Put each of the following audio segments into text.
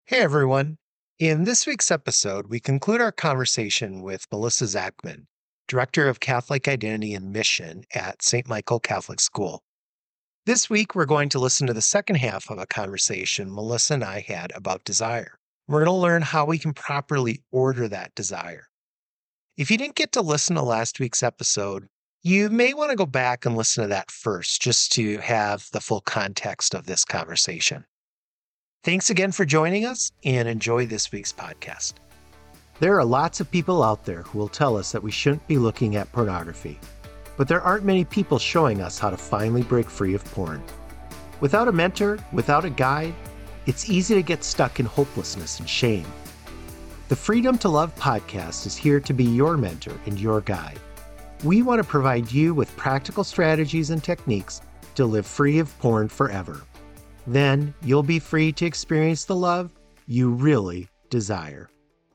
Hey everyone. In this week's episode, we conclude our conversation with Melissa Zachman, Director of Catholic Identity and Mission at St. Michael Catholic School. This week, we're going to listen to the second half of a conversation Melissa and I had about desire. We're going to learn how we can properly order that desire. If you didn't get to listen to last week's episode, you may want to go back and listen to that first, just to have the full context of this conversation. Thanks again for joining us and enjoy this week's podcast. There are lots of people out there who will tell us that we shouldn't be looking at pornography, but there aren't many people showing us how to finally break free of porn. Without a mentor, without a guide, it's easy to get stuck in hopelessness and shame. The Freedom to Love podcast is here to be your mentor and your guide. We want to provide you with practical strategies and techniques to live free of porn forever. Then you'll be free to experience the love you really desire.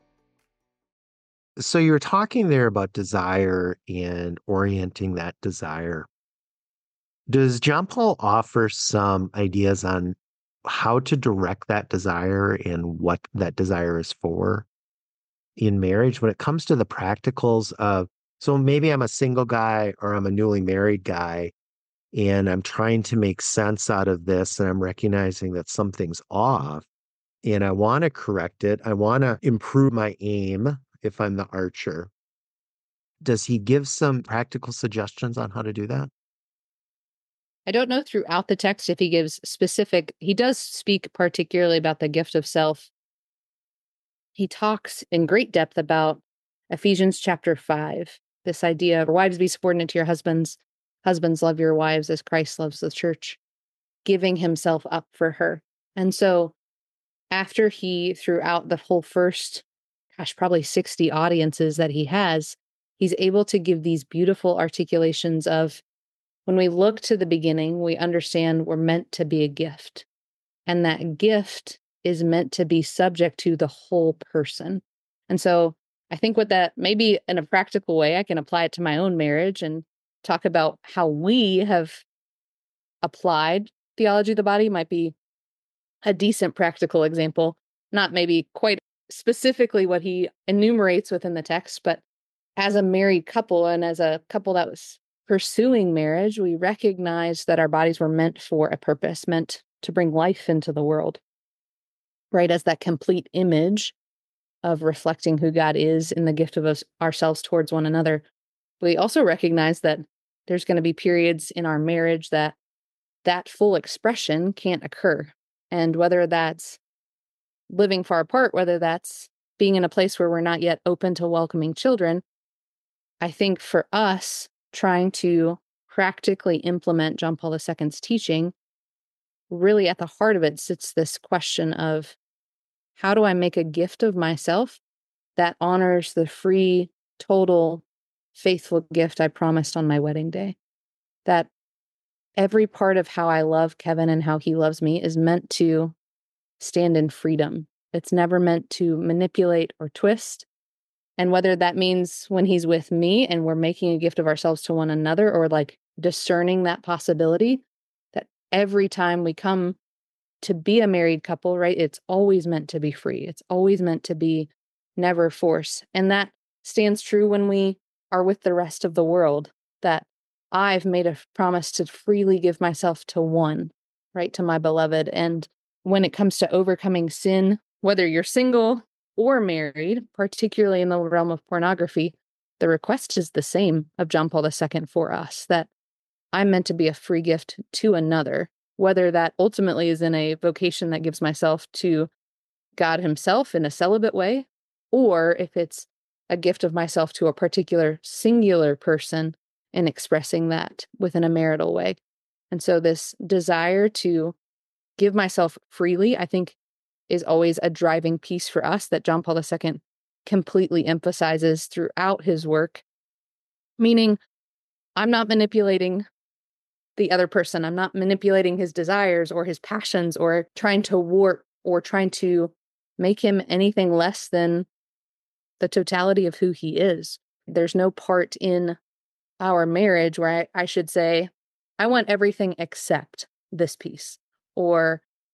So you were talking there about desire and orienting that desire. Does John Paul offer some ideas on how to direct that desire and what that desire is for in marriage when it comes to the practicals of, so maybe I'm a single guy or I'm a newly married guy, and I'm trying to make sense out of this, and I'm recognizing that something's off, and I want to correct it. I want to improve my aim if I'm the archer. Does he give some practical suggestions on how to do that? I don't know throughout the text if he gives specific, he does speak particularly about the gift of self. He talks in great depth about Ephesians chapter 5, this idea of wives be subordinate to your husbands. Husbands, love your wives as Christ loves the church, giving himself up for her. And so after he, throughout the whole first, probably 60 audiences that he has, he's able to give these beautiful articulations of, when we look to the beginning, we understand we're meant to be a gift. And that gift is meant to be subject to the whole person. And so I think what that, maybe in a practical way, I can apply it to my own marriage and talk about how we have applied theology of the body might be a decent practical example, not maybe quite specifically what he enumerates within the text, but as a married couple and as a couple that was pursuing marriage, we recognize that our bodies were meant for a purpose, meant to bring life into the world, right? As that complete image of reflecting who God is in the gift of ourselves towards one another. We also recognize that there's going to be periods in our marriage that full expression can't occur. And whether that's living far apart, whether that's being in a place where we're not yet open to welcoming children, I think for us, trying to practically implement John Paul II's teaching, really at the heart of it sits this question of, how do I make a gift of myself that honors the free, total, faithful gift I promised on my wedding day? That every part of how I love Kevin and how he loves me is meant to stand in freedom. It's never meant to manipulate or twist. And whether that means when he's with me and we're making a gift of ourselves to one another, or like discerning that possibility, that every time we come to be a married couple, right, it's always meant to be free. It's always meant to be never force. And that stands true when we are with the rest of the world, that I've made a promise to freely give myself to one, right, to my beloved. And when it comes to overcoming sin, whether you're single or married, particularly in the realm of pornography, the request is the same of John Paul II for us, that I'm meant to be a free gift to another, whether that ultimately is in a vocation that gives myself to God himself in a celibate way, or if it's a gift of myself to a particular singular person and expressing that within a marital way. And so this desire to give myself freely, I think, is always a driving piece for us that John Paul II completely emphasizes throughout his work, meaning I'm not manipulating the other person. I'm not manipulating his desires or his passions or trying to warp or trying to make him anything less than the totality of who he is. There's no part in our marriage where I should say, I want everything except this piece, or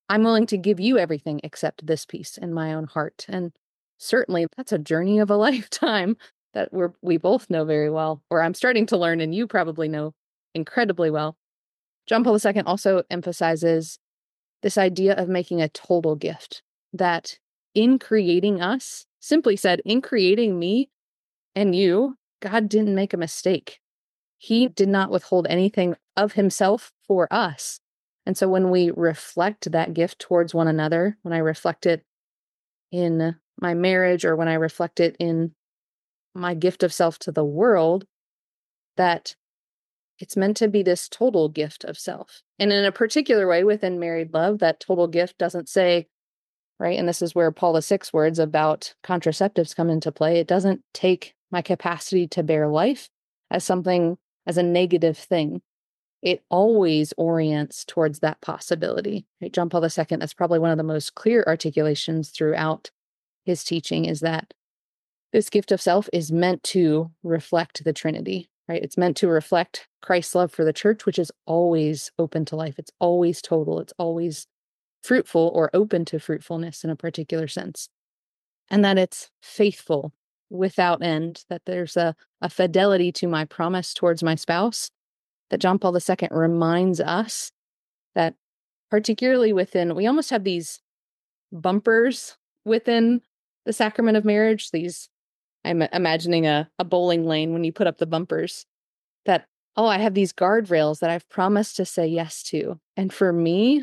I'm willing to give you everything except this piece in my own heart. And certainly that's a journey of a lifetime that we both know very well, or I'm starting to learn, and you probably know incredibly well. John Paul II also emphasizes this idea of making a total gift, that in creating us, simply said, in creating me and you, God didn't make a mistake. He did not withhold anything of himself for us. And so when we reflect that gift towards one another, when I reflect it in my marriage, or when I reflect it in my gift of self to the world, that it's meant to be this total gift of self. And in a particular way within married love, that total gift doesn't say, right? And this is where Paul VI's words about contraceptives come into play. It doesn't take my capacity to bear life as something, as a negative thing. It always orients towards that possibility. Right? John Paul II, that's probably one of the most clear articulations throughout his teaching, is that this gift of self is meant to reflect the Trinity, right? It's meant to reflect Christ's love for the church, which is always open to life. It's always total. It's always fruitful, or open to fruitfulness in a particular sense. And that it's faithful without end, that there's a fidelity to my promise towards my spouse, that John Paul II reminds us that, particularly within, we almost have these bumpers within the sacrament of marriage. I'm imagining a bowling lane when you put up the bumpers, that, oh, I have these guardrails that I've promised to say yes to. And for me,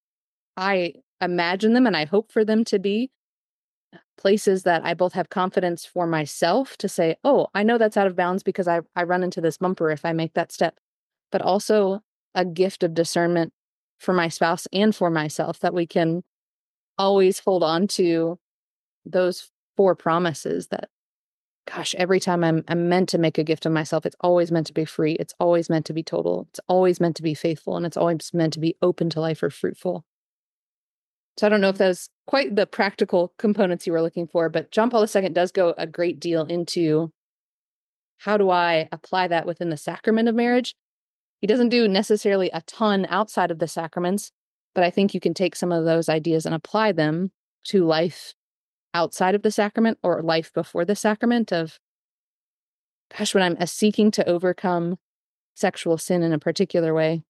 I imagine them and I hope for them to be places that I both have confidence for myself to say, oh, I know that's out of bounds because I run into this bumper if I make that step, but also a gift of discernment for my spouse and for myself, that we can always hold on to those 4 promises that, gosh, every time I'm meant to make a gift of myself, it's always meant to be free. It's always meant to be total. It's always meant to be faithful. And it's always meant to be open to life or fruitful. So I don't know if those quite the practical components you were looking for, but John Paul II does go a great deal into how do I apply that within the sacrament of marriage. He doesn't do necessarily a ton outside of the sacraments, but I think you can take some of those ideas and apply them to life outside of the sacrament, or life before the sacrament of, gosh, when I'm seeking to overcome sexual sin in a particular way,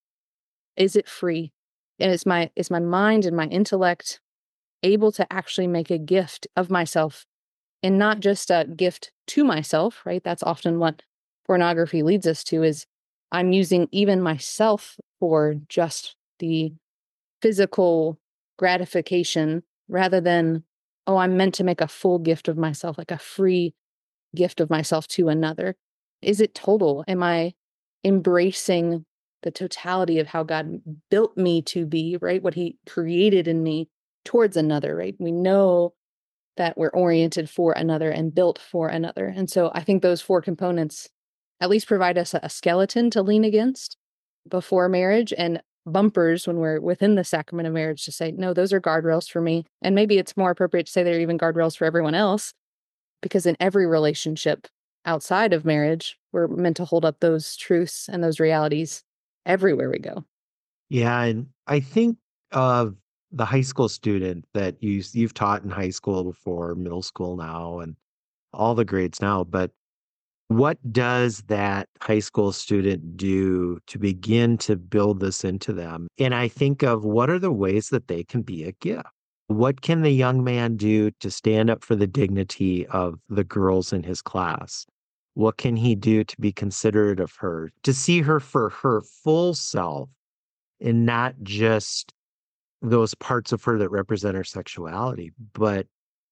is it free? And is my mind and my intellect able to actually make a gift of myself, and not just a gift to myself, right? That's often what pornography leads us to, is I'm using even myself for just the physical gratification, rather than, oh, I'm meant to make a full gift of myself, like a free gift of myself to another. Is it total? Am I embracing the totality of how God built me to be, right? What he created in me towards another, right? We know that we're oriented for another and built for another. And so I think those 4 components at least provide us a skeleton to lean against before marriage, and bumpers when we're within the sacrament of marriage to say, no, those are guardrails for me. And maybe it's more appropriate to say they're even guardrails for everyone else, because in every relationship outside of marriage, we're meant to hold up those truths and those realities everywhere we go. Yeah, and I think of the high school student that you've taught in high school before, middle school now, and all the grades now, but what does that high school student do to begin to build this into them? And I think of, what are the ways that they can be a gift? What can the young man do to stand up for the dignity of the girls in his class? What can he do to be considerate of her, to see her for her full self, and not just those parts of her that represent her sexuality, but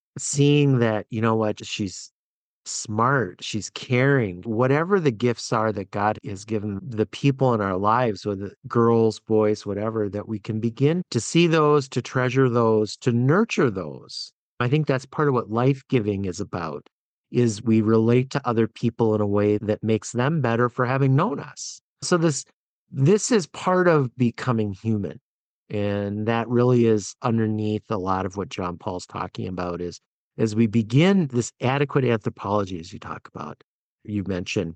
seeing that, you know what, she's smart, she's caring, whatever the gifts are that God has given the people in our lives, whether girls, boys, whatever, that we can begin to see those, to treasure those, to nurture those. I think that's part of what life giving is about, is we relate to other people in a way that makes them better for having known us. So this is part of becoming human. And that really is underneath a lot of what John Paul's talking about, is as we begin this adequate anthropology, as you talk about, you mentioned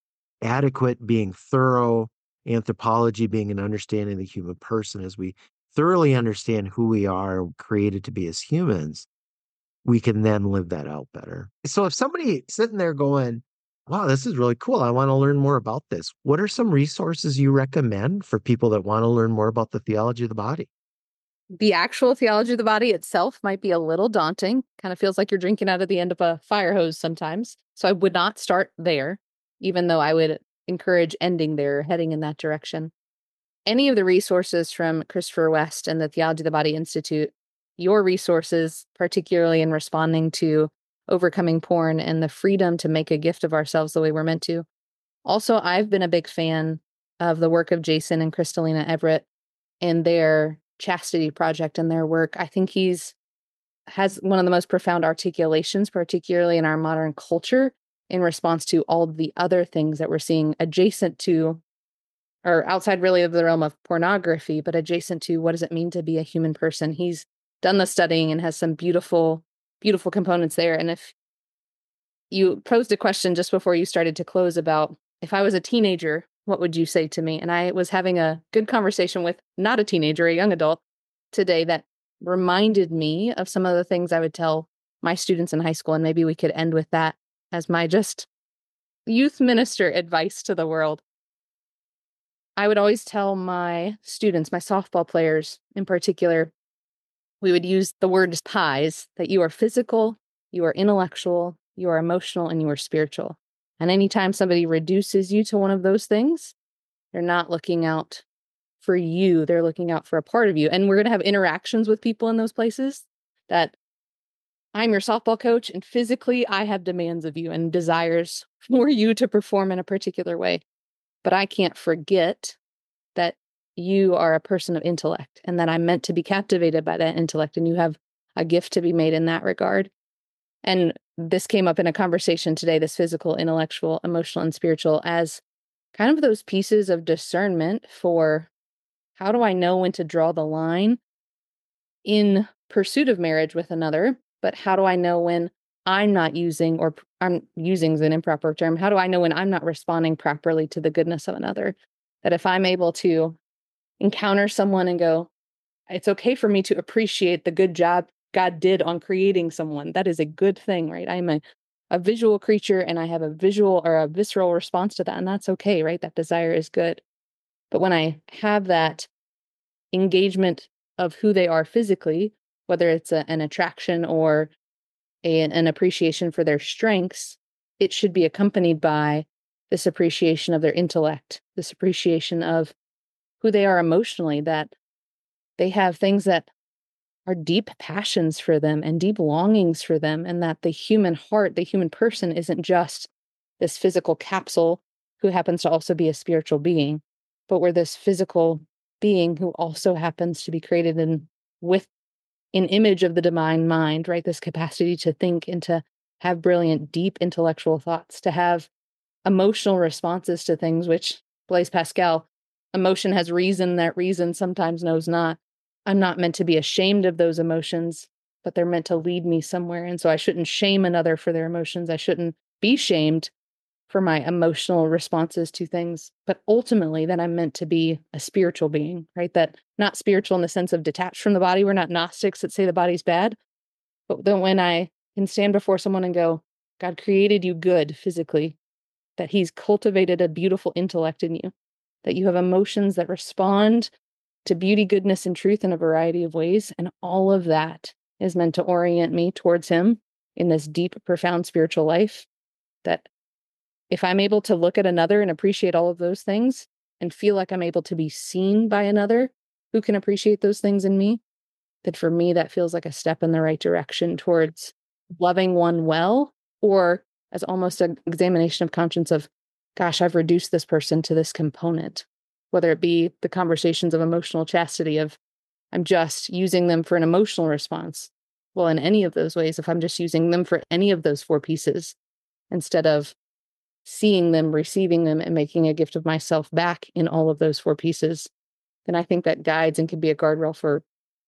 adequate being thorough, anthropology being an understanding of the human person, as we thoroughly understand who we are created to be as humans, we can then live that out better. So if somebody sitting there going, wow, this is really cool, I want to learn more about this, what are some resources you recommend for people that want to learn more about the theology of the body? The actual theology of the body itself might be a little daunting. Kind of feels like you're drinking out of the end of a fire hose sometimes. So I would not start there, even though I would encourage ending there, heading in that direction. Any of the resources from Christopher West and the Theology of the Body Institute, your resources, particularly in responding to overcoming porn and the freedom to make a gift of ourselves the way we're meant to. Also, I've been a big fan of the work of Jason and Kristalina Everett and their chastity project and their work. I think has one of the most profound articulations, particularly in our modern culture, in response to all the other things that we're seeing adjacent to, or outside really of the realm of pornography, but adjacent to what does it mean to be a human person. He's done the studying and has some beautiful, beautiful components there. And if you posed a question just before you started to close about if I was a teenager, what would you say to me? And I was having a good conversation with not a teenager, a young adult today that reminded me of some of the things I would tell my students in high school. And maybe we could end with that as my just youth minister advice to the world. I would always tell my students, my softball players in particular, we would use the word pies, that you are physical, you are intellectual, you are emotional, and you are spiritual. And anytime somebody reduces you to one of those things, they're not looking out for you, they're looking out for a part of you. And we're going to have interactions with people in those places that I'm your softball coach, and physically I have demands of you and desires for you to perform in a particular way. But I can't forget that you are a person of intellect and that I'm meant to be captivated by that intellect, and you have a gift to be made in that regard. And this came up in a conversation today, this physical, intellectual, emotional, and spiritual, as kind of those pieces of discernment for how do I know when to draw the line in pursuit of marriage with another, but how do I know when I'm not using, or I'm using is an improper term, how do I know when I'm not responding properly to the goodness of another? That if I'm able to encounter someone and go, it's okay for me to appreciate the good job God did on creating someone. That is a good thing, right? I'm a visual creature and I have a visual or a visceral response to that. And that's okay, right? That desire is good. But when I have that engagement of who they are physically, whether it's an attraction or an appreciation for their strengths, it should be accompanied by this appreciation of their intellect, this appreciation of who they are emotionally, that they have things that are deep passions for them and deep longings for them, and that the human heart, the human person, isn't just this physical capsule who happens to also be a spiritual being, but we're this physical being who also happens to be created with an image of the divine mind, right? This capacity to think and to have brilliant, deep intellectual thoughts, to have emotional responses to things, which Blaise Pascal, emotion has reason that reason sometimes knows not. I'm not meant to be ashamed of those emotions, but they're meant to lead me somewhere. And so I shouldn't shame another for their emotions. I shouldn't be shamed for my emotional responses to things. But ultimately, that I'm meant to be a spiritual being, right? That not spiritual in the sense of detached from the body. We're not Gnostics that say the body's bad. But then when I can stand before someone and go, God created you good physically, that he's cultivated a beautiful intellect in you, that you have emotions that respond to beauty, goodness, and truth in a variety of ways. And all of that is meant to orient me towards him in this deep, profound spiritual life. That if I'm able to look at another and appreciate all of those things and feel like I'm able to be seen by another who can appreciate those things in me, that for me, that feels like a step in the right direction towards loving one well, or as almost an examination of conscience of, gosh, I've reduced this person to this component, whether it be the conversations of emotional chastity of I'm just using them for an emotional response. Well, in any of those ways, if I'm just using them for any of those four pieces, instead of seeing them, receiving them, and making a gift of myself back in all of those four pieces, then I think that guides and can be a guardrail for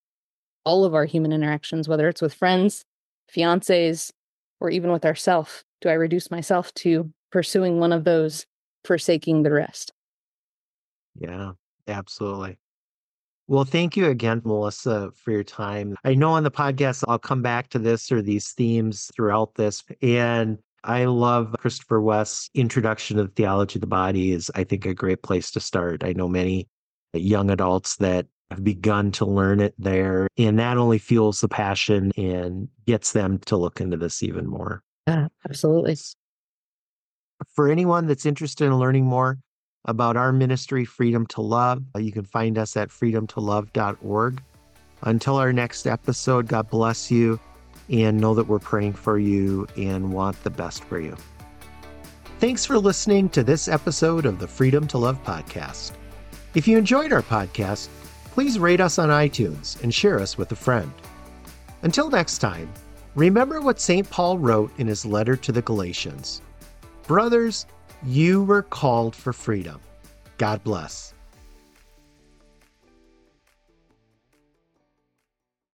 all of our human interactions, whether it's with friends, fiancés, or even with ourself. Do I reduce myself to pursuing one of those, forsaking the rest? Yeah, absolutely. Well, thank you again, Melissa, for your time. I know on the podcast, I'll come back to this or these themes throughout this. And I love Christopher West's introduction to the theology of the body is, I think, a great place to start. I know many young adults that have begun to learn it there, and that only fuels the passion and gets them to look into this even more. Yeah, absolutely. For anyone that's interested in learning more about our ministry, Freedom to Love, you can find us at freedomtolove.org. Until our next episode, God bless you, and know that we're praying for you and want the best for you. Thanks for listening to this episode of the Freedom to Love podcast. If you enjoyed our podcast, please rate us on iTunes and share us with a friend. Until next time, remember what St. Paul wrote in his letter to the Galatians. Brothers, you were called for freedom. God bless.